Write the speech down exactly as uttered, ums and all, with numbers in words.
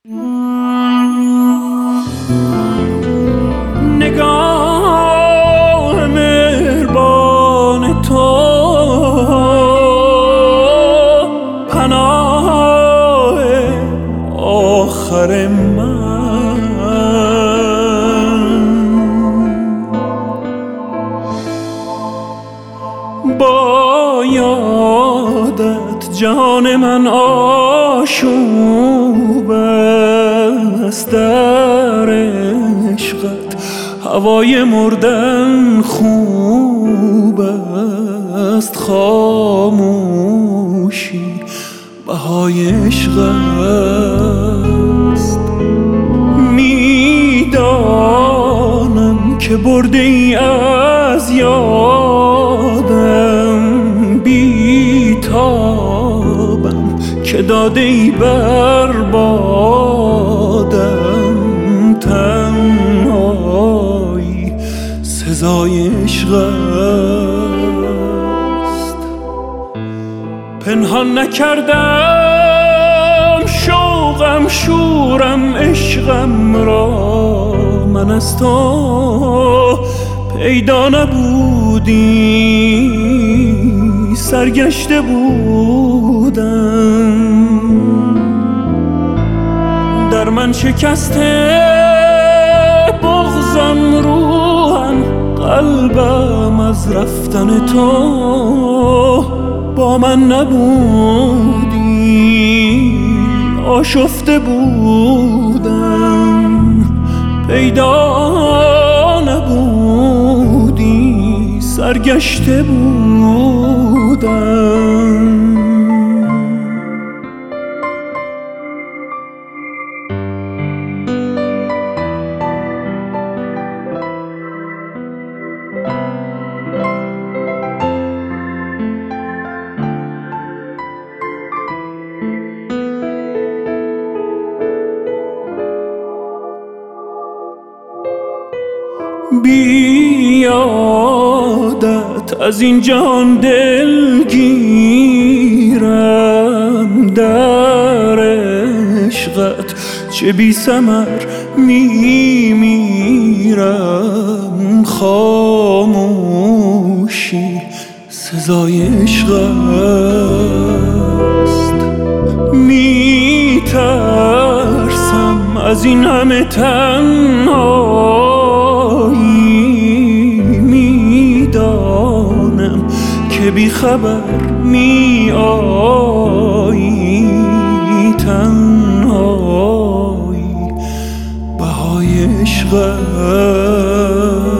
نگاه مهربان تو پناه آخر من، با یادت جان من آشوب است، در عشقت هوای مردن خوب است، خاموشی بهای عشق است. میدانم که برده ای از یادم، بی تابم که داده ای بر بادم، تنهایی سزای عشق است. پنهان نکردم شوقم شورم عشقم را، من از تو پیدا نبودی سرگشته بودم، در من شکسته بغضم روحم، قلبم از رفتن تو با من نبودی آشفته بودم، پیدا نبودی سرگشته بودم. بیادت از این جهان دلگیرم، در عشقت چه بی ثمر می میرم، خاموشی سزای عشق است. می ترسم از این همه تنهایی، میدانم که بی خبر می آیی، تنهایی بهای عشق است.